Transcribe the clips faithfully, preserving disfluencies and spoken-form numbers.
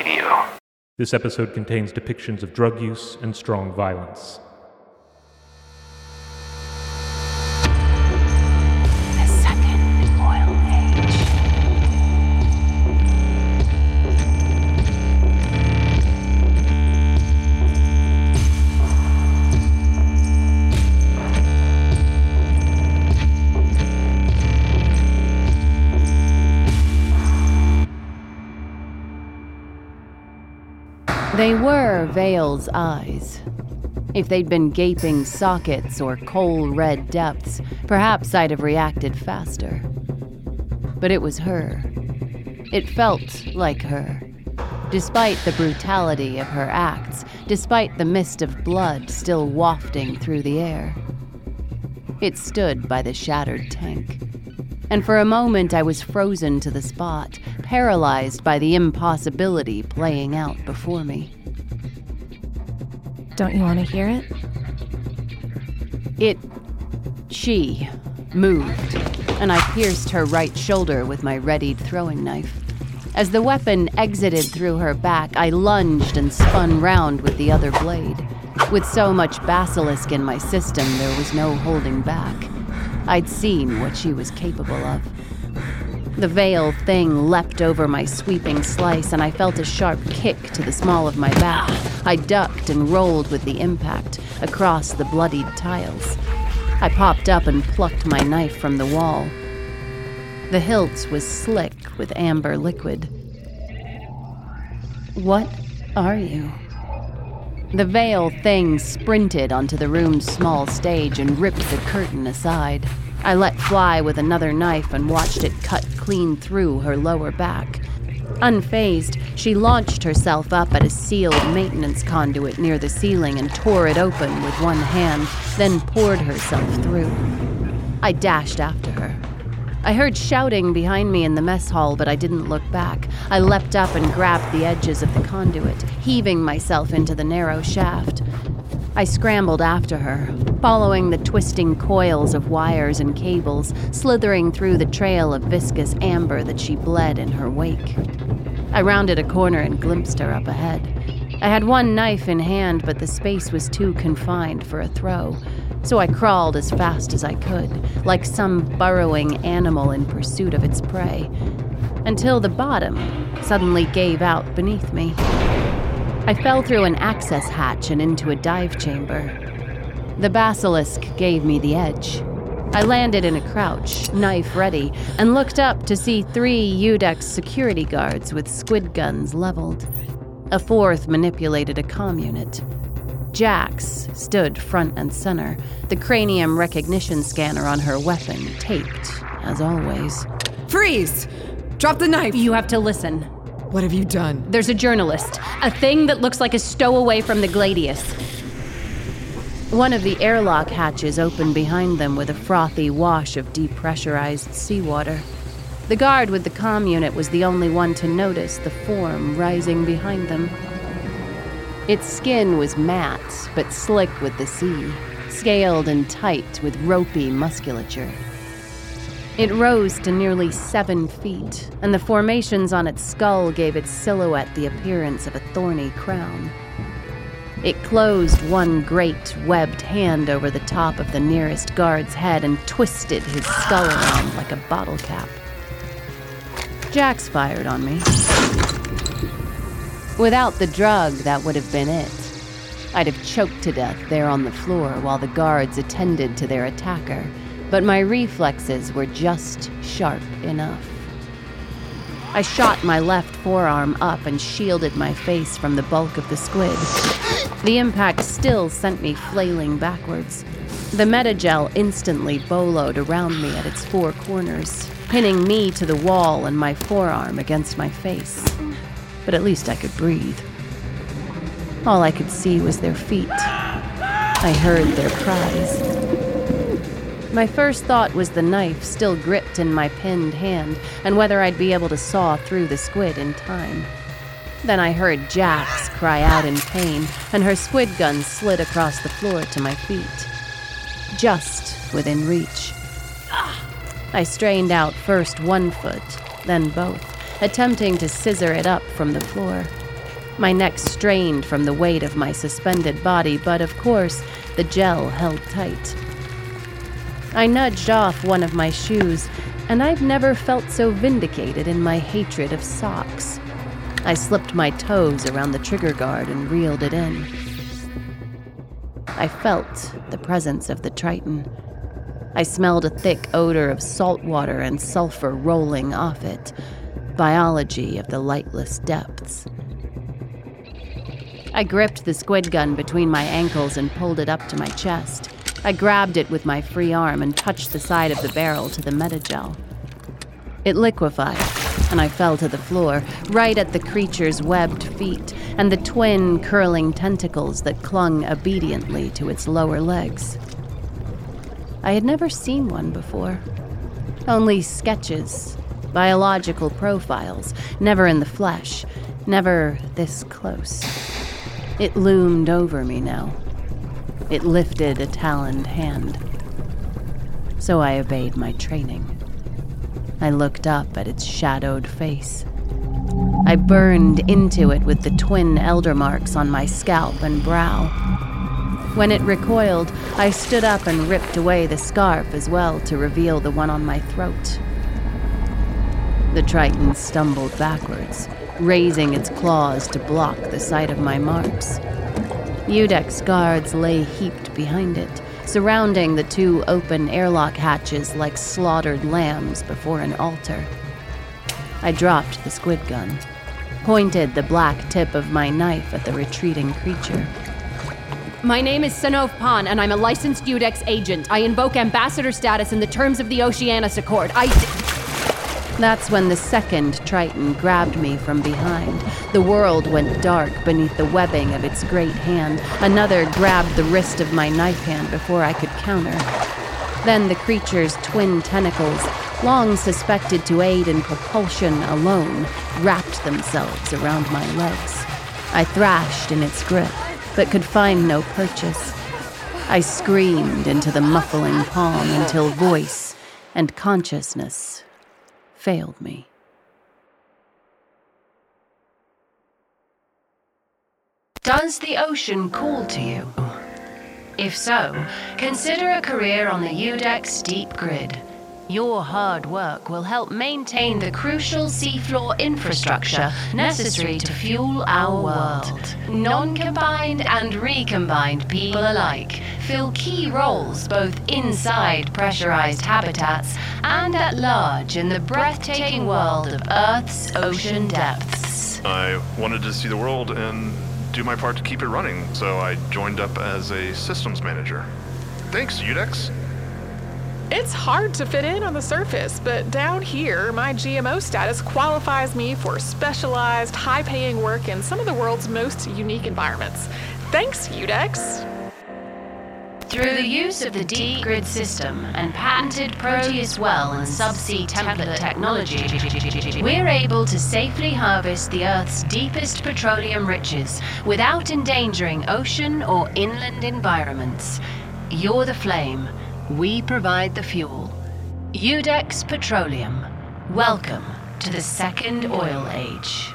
you. This episode contains depictions of drug use and strong violence. The Second Oil Age. They were Vale's eyes. If they'd been gaping sockets or coal-red depths, perhaps I'd have reacted faster. But it was her. It felt like her. Despite the brutality of her acts, despite the mist of blood still wafting through the air. It stood by the shattered tank. And for a moment I was frozen to the spot, paralyzed by the impossibility playing out before me. Don't you want to hear it? It... She moved, and I pierced her right shoulder with my readied throwing knife. As the weapon exited through her back, I lunged and spun round with the other blade. With so much basilisk in my system, there was no holding back. I'd seen what she was capable of. The Vale thing leapt over my sweeping slice, and I felt a sharp kick to the small of my back. I ducked and rolled with the impact across the bloodied tiles. I popped up and plucked my knife from the wall. The hilt was slick with amber liquid. What are you? The Vale thing sprinted onto the room's small stage and ripped the curtain aside. I let fly with another knife and watched it cut clean through her lower back. Unfazed, she launched herself up at a sealed maintenance conduit near the ceiling and tore it open with one hand, then poured herself through. I dashed after her. I heard shouting behind me in the mess hall, but I didn't look back. I leapt up and grabbed the edges of the conduit, heaving myself into the narrow shaft. I scrambled after her, following the twisting coils of wires and cables, slithering through the trail of viscous amber that she bled in her wake. I rounded a corner and glimpsed her up ahead. I had one knife in hand, but the space was too confined for a throw, so I crawled as fast as I could, like some burrowing animal in pursuit of its prey, until the bottom suddenly gave out beneath me. I fell through an access hatch and into a dive chamber. The basilisk gave me the edge. I landed in a crouch, knife ready, and looked up to see three Udex security guards with squid guns leveled. A fourth manipulated a comm unit. Jax stood front and center, the cranium recognition scanner on her weapon taped, as always. Freeze! Drop the knife! You have to listen. What have you done? There's a journalist. A thing that looks like a stowaway from the Gladius. One of the airlock hatches opened behind them with a frothy wash of depressurized seawater. The guard with the comm unit was the only one to notice the form rising behind them. Its skin was matte, but slick with the sea, scaled and tight with ropey musculature. It rose to nearly seven feet, and the formations on its skull gave its silhouette the appearance of a thorny crown. It closed one great, webbed hand over the top of the nearest guard's head and twisted his skull around like a bottle cap. Jax fired on me. Without the drug, that would have been it. I'd have choked to death there on the floor while the guards attended to their attacker, but my reflexes were just sharp enough. I shot my left forearm up and shielded my face from the bulk of the squid. The impact still sent me flailing backwards. The metagel instantly boloed around me at its four corners, pinning me to the wall and my forearm against my face. But at least I could breathe. All I could see was their feet. I heard their cries. My first thought was the knife still gripped in my pinned hand and whether I'd be able to saw through the squid in time. Then I heard Jax cry out in pain, and her squid gun slid across the floor to my feet. Just within reach. I strained out first one foot, then both, attempting to scissor it up from the floor. My neck strained from the weight of my suspended body, but of course, the gel held tight. I nudged off one of my shoes, and I've never felt so vindicated in my hatred of socks. I slipped my toes around the trigger guard and reeled it in. I felt the presence of the Triton. I smelled a thick odor of salt water and sulfur rolling off it. Biology of the lightless depths. I gripped the squid gun between my ankles and pulled it up to my chest. I grabbed it with my free arm and touched the side of the barrel to the metagel. It liquefied, and I fell to the floor, right at the creature's webbed feet and the twin curling tentacles that clung obediently to its lower legs. I had never seen one before. Only sketches, biological profiles, never in the flesh, never this close. It loomed over me now. It lifted a taloned hand. So I obeyed my training. I looked up at its shadowed face. I burned into it with the twin elder marks on my scalp and brow. When it recoiled, I stood up and ripped away the scarf as well to reveal the one on my throat. The Triton stumbled backwards, raising its claws to block the sight of my marks. Iudex guards lay heaped behind it, surrounding the two open airlock hatches like slaughtered lambs before an altar. I dropped the squid gun, pointed the black tip of my knife at the retreating creature. My name is Sanov Pan, and I'm a licensed Iudex agent. I invoke ambassador status in the terms of the Oceanus Accord. I... That's when the second Triton grabbed me from behind. The world went dark beneath the webbing of its great hand. Another grabbed the wrist of my knife hand before I could counter. Then the creature's twin tentacles, long suspected to aid in propulsion alone, wrapped themselves around my legs. I thrashed in its grip, but could find no purchase. I screamed into the muffling palm until voice and consciousness failed me. Does the ocean call to you? If so, consider a career on the Iudex Deep Grid. Your hard work will help maintain the crucial seafloor infrastructure necessary to fuel our world. Non-combined and recombined people alike fill key roles both inside pressurized habitats and at large in the breathtaking world of Earth's ocean depths. I wanted to see the world and do my part to keep it running, so I joined up as a systems manager. Thanks, Iudex. It's hard to fit in on the surface, but down here, my G M O status qualifies me for specialized, high-paying work in some of the world's most unique environments. Thanks, Iudex. Through the use of the Deep Grid system and patented Proteus well and subsea template technology, we're able to safely harvest the Earth's deepest petroleum riches without endangering ocean or inland environments. You're the flame. We provide the fuel. Iudex Petroleum. Welcome to the second oil age.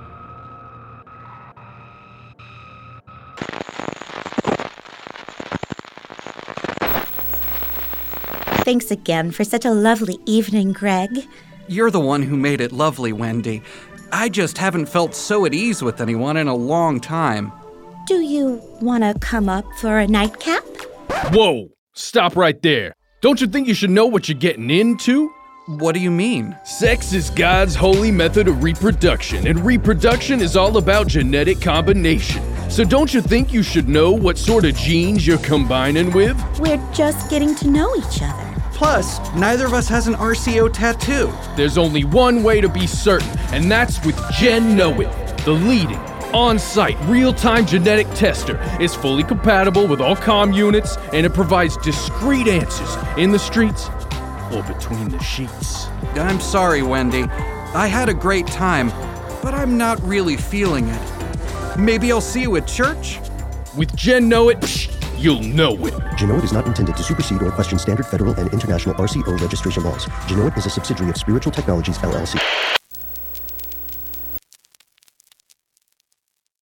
Thanks again for such a lovely evening, Greg. You're the one who made it lovely, Wendy. I just haven't felt so at ease with anyone in a long time. Do you want to come up for a nightcap? Whoa! Stop right there. Don't you think you should know what you're getting into? What do you mean? Sex is God's holy method of reproduction, and reproduction is all about genetic combination. So don't you think you should know what sort of genes you're combining with? We're just getting to know each other. Plus, neither of us has an R C O tattoo. There's only one way to be certain, and that's with GenKnowIt, the leading on-site, real-time genetic tester. Is fully compatible with all comm units, and it provides discrete answers in the streets or between the sheets. I'm sorry, Wendy. I had a great time, but I'm not really feeling it. Maybe I'll see you at church? With GenKnowIt, psh, you'll know it. GenKnowIt is not intended to supersede or question standard federal and international R C O registration laws. GenKnowIt is a subsidiary of Spiritual Technologies, L L C.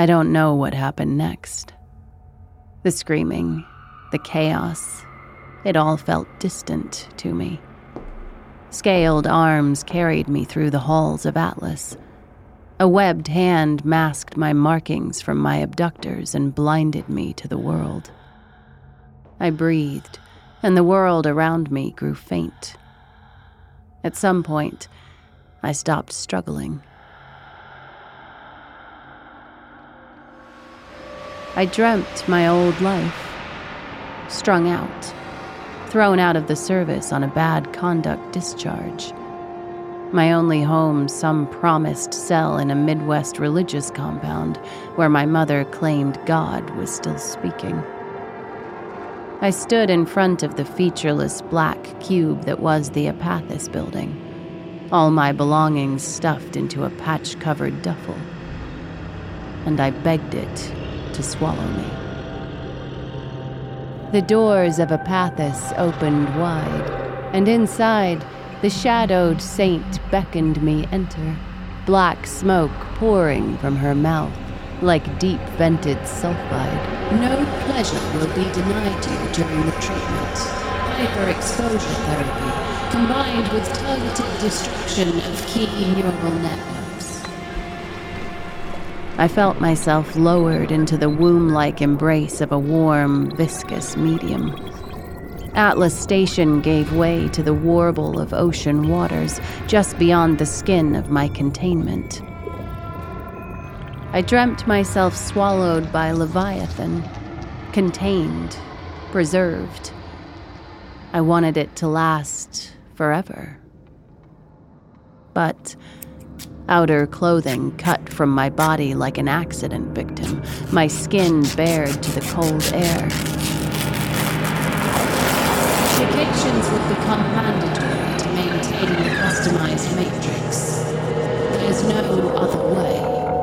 I don't know what happened next. The screaming, the chaos, it all felt distant to me. Scaled arms carried me through the halls of Atlas. A webbed hand masked my markings from my abductors and blinded me to the world. I breathed, and the world around me grew faint. At some point, I stopped struggling. I dreamt my old life, strung out, thrown out of the service on a bad conduct discharge. My only home, some promised cell in a Midwest religious compound where my mother claimed God was still speaking. I stood in front of the featureless black cube that was the Apathis building, all my belongings stuffed into a patch-covered duffel, and I begged it to swallow me. The doors of Apathis opened wide, and inside, the shadowed saint beckoned me enter, black smoke pouring from her mouth like deep-vented sulfide. No pleasure will be denied you during the treatment. Hyperexposure therapy, combined with targeted destruction of key neural networks. I felt myself lowered into the womb-like embrace of a warm, viscous medium. Atlas Station gave way to the warble of ocean waters just beyond the skin of my containment. I dreamt myself swallowed by Leviathan, contained, preserved. I wanted it to last forever. But outer clothing cut from my body like an accident victim, my skin bared to the cold air. Vacations would become mandatory to maintain the customized matrix. There's no other way.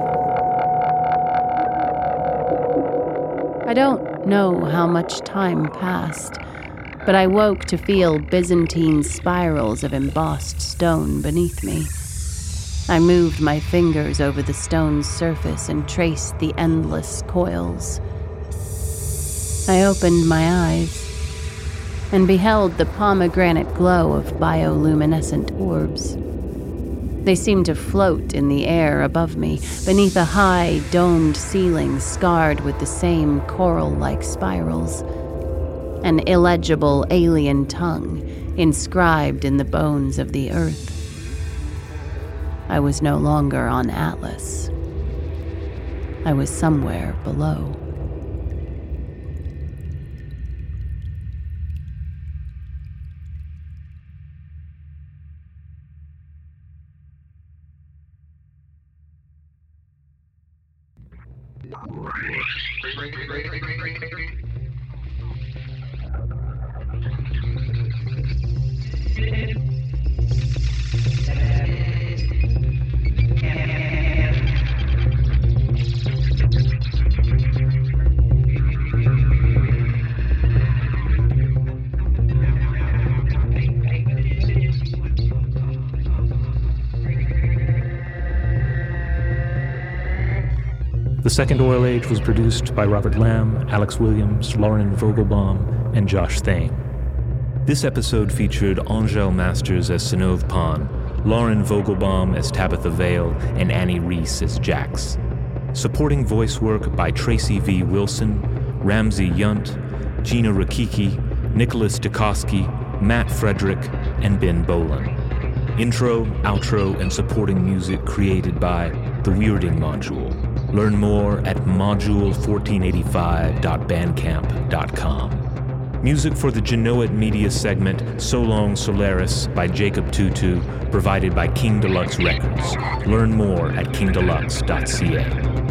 I don't know how much time passed, but I woke to feel Byzantine spirals of embossed stone beneath me. I moved my fingers over the stone's surface and traced the endless coils. I opened my eyes and beheld the pomegranate glow of bioluminescent orbs. They seemed to float in the air above me, beneath a high, domed ceiling scarred with the same coral-like spirals. An illegible alien tongue inscribed in the bones of the earth. I was no longer on Atlas. I was somewhere below. The Second Oil Age was produced by Robert Lamb, Alex Williams, Lauren Vogelbaum, and Josh Thane. This episode featured Angel Masters as Synove Pan, Lauren Vogelbaum as Tabitha Vale, and Annie Reese as Jax. Supporting voice work by Tracy V. Wilson, Ramsey Yunt, Gina Rakiki, Nicholas Dukowski, Matt Frederick, and Ben Boland. Intro, outro, and supporting music created by The Weirding Module. Learn more at module fourteen eighty-five dot bandcamp dot com. Music for the Genoa Media segment So Long Solaris by Jacob Tutu, provided by King Deluxe Records. Learn more at king deluxe dot c a.